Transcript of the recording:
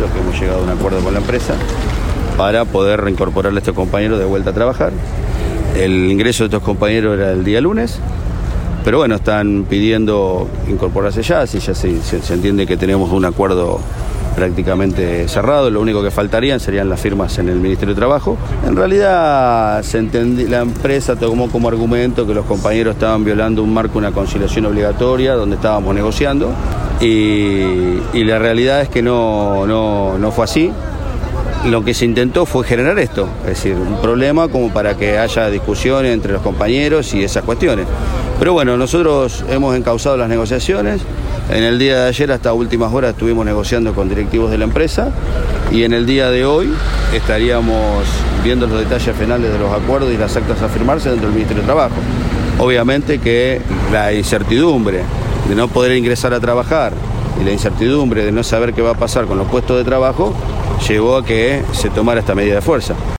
nosotros que hemos llegado a un acuerdo con la empresa para poder reincorporar a estos compañeros de vuelta a trabajar. El ingreso de estos compañeros era el día lunes, pero bueno, están pidiendo incorporarse ya, así ya se entiende que tenemos un acuerdo prácticamente cerrado. Lo único que faltarían serían las firmas en el Ministerio de Trabajo. En realidad la empresa tomó como argumento que los compañeros estaban violando un marco, una conciliación obligatoria donde estábamos negociando, y la realidad es que no fue así. Lo que se intentó fue generar esto, es decir, un problema como para que haya discusiones entre los compañeros y esas cuestiones. Pero bueno, nosotros hemos encauzado las negociaciones. En el día de ayer hasta últimas horas estuvimos negociando con directivos de la empresa, y en el día de hoy estaríamos viendo los detalles finales de los acuerdos y las actas a firmarse dentro del Ministerio de Trabajo. Obviamente que la incertidumbre de no poder ingresar a trabajar y la incertidumbre de no saber qué va a pasar con los puestos de trabajo llevó a que se tomara esta medida de fuerza.